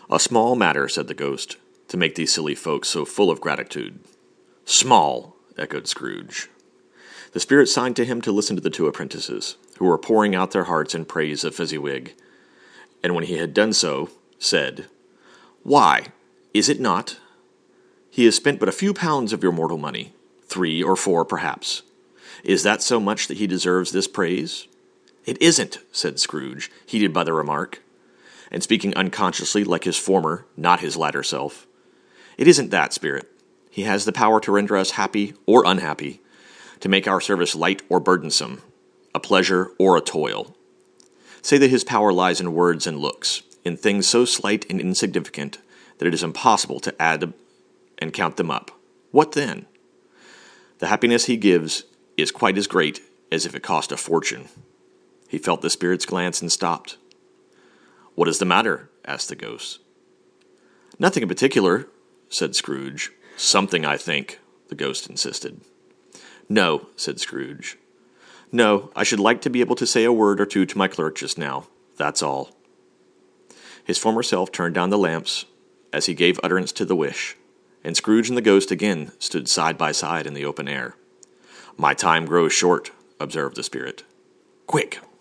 "A small matter," said the ghost, "to make these silly folks so full of gratitude." "Small," echoed Scrooge. The spirit signed to him to listen to the two apprentices, who were pouring out their hearts in praise of Fezziwig, and when he had done so, said, "Why, is it not? He has spent but a few pounds of your mortal money, 3 or 4 perhaps. Is that so much that he deserves this praise?" "It isn't," said Scrooge, heated by the remark, and speaking unconsciously like his former, not his latter self. "It isn't that, spirit. He has the power to render us happy or unhappy, to make our service light or burdensome, a pleasure or a toil. Say that his power lies in words and looks, in things so slight and insignificant that it is impossible to add and count them up. What then? The happiness he gives is quite as great as if it cost a fortune." He felt the spirit's glance and stopped. "What is the matter?" asked the ghost. "Nothing in particular," said Scrooge. "Something, I think," the ghost insisted. "No," said Scrooge. "No, I should like to be able to say a word or two to my clerk just now. That's all." His former self turned down the lamps as he gave utterance to the wish, and Scrooge and the ghost again stood side by side in the open air. "My time grows short," observed the spirit. "Quick,